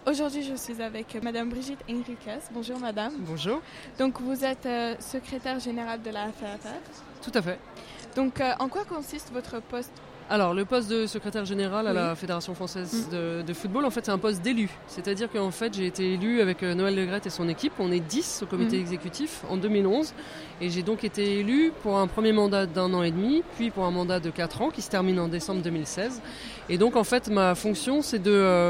Aujourd'hui, je suis avec Madame Brigitte Henriques. Bonjour Madame. Bonjour. Donc vous êtes secrétaire générale de la FFF. Tout à fait. Donc en quoi consiste votre poste ? Alors, le poste de secrétaire général à la Fédération française de football, en fait, c'est un poste d'élu. C'est-à-dire qu'en fait, j'ai été élu avec Noël Le Graët et son équipe. On est 10 au comité exécutif en 2011. Et j'ai donc été élu pour un premier mandat d'1 an et demi, puis pour un mandat de 4 ans qui se termine en décembre 2016. Et donc, en fait, ma fonction, c'est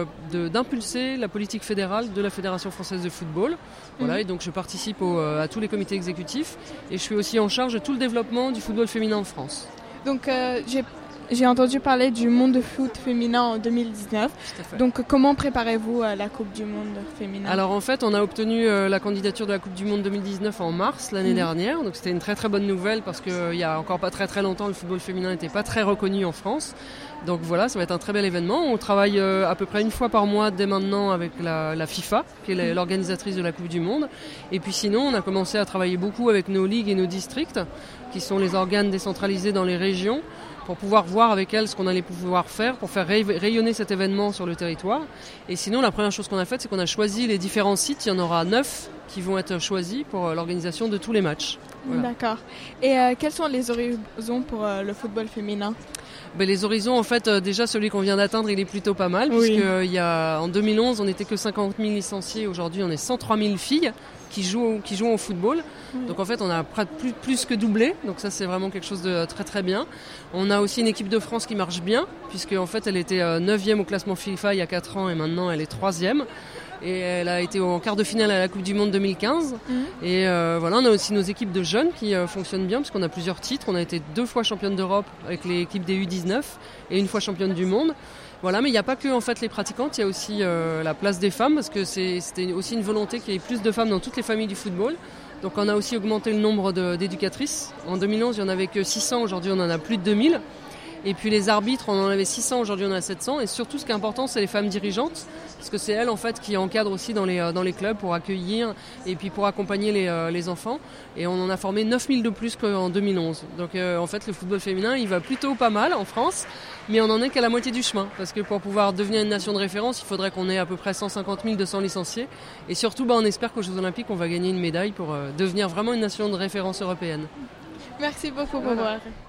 d'impulser la politique fédérale de la Fédération française de football. Voilà, et donc je participe à tous les comités exécutifs. Et je suis aussi en charge de tout le développement du football féminin en France. Donc, j'ai entendu parler du monde de foot féminin en 2019. Donc comment préparez-vous à la Coupe du Monde féminin ? Alors en fait, on a obtenu la candidature de la Coupe du Monde 2019 en mars l'année dernière. Donc c'était une très très bonne nouvelle parce qu'il y a encore pas très très longtemps, le football féminin n'était pas très reconnu en France. Donc voilà, ça va être un très bel événement. On travaille à peu près une fois par mois dès maintenant avec la FIFA, qui est l'organisatrice de la Coupe du Monde. Et puis sinon, on a commencé à travailler beaucoup avec nos ligues et nos districts, qui sont les organes décentralisés dans les régions, pour pouvoir voir avec elles ce qu'on allait pouvoir faire pour faire rayonner cet événement sur le territoire. Et sinon, la première chose qu'on a faite, c'est qu'on a choisi les différents sites. Il y en aura 9 qui vont être choisis pour l'organisation de tous les matchs. Voilà. D'accord. Et quels sont les horizons pour le football féminin ? Les horizons, en fait, déjà celui qu'on vient d'atteindre, il est plutôt pas mal, puisque en 2011, on n'était que 50 000 licenciés. Aujourd'hui, on est 103 000 filles qui jouent au football. Donc en fait, on a plus que doublé. Donc ça, c'est vraiment quelque chose de très très bien. On a aussi une équipe de France qui marche bien, puisque en fait, elle était 9e au classement FIFA il y a 4 ans et maintenant elle est 3e. Et elle a été en quart de finale à la Coupe du Monde 2015. Et voilà, on a aussi nos équipes de jeunes qui fonctionnent bien, parce qu'on a plusieurs titres. On a été 2 fois championne d'Europe avec l'équipe des U19 et une fois championne du monde. Voilà, mais il n'y a pas que en fait les pratiquantes, il y a aussi la place des femmes, parce que c'était aussi une volonté qu'il y ait plus de femmes dans toutes les familles du football. Donc on a aussi augmenté le nombre d'éducatrices. En 2011, il n'y en avait que 600, aujourd'hui on en a plus de 2000. Et puis les arbitres, on en avait 600, aujourd'hui on en a 700. Et surtout, ce qui est important, c'est les femmes dirigeantes, parce que c'est elles en fait qui encadrent aussi dans les clubs pour accueillir et puis pour accompagner les enfants. Et on en a formé 9000 de plus qu'en 2011. Donc en fait, le football féminin, il va plutôt pas mal en France, mais on n'en est qu'à la moitié du chemin. Parce que pour pouvoir devenir une nation de référence, il faudrait qu'on ait à peu près 150 200 licenciés. Et surtout, on espère qu'aux Jeux Olympiques, on va gagner une médaille pour devenir vraiment une nation de référence européenne. Merci beaucoup pour votre...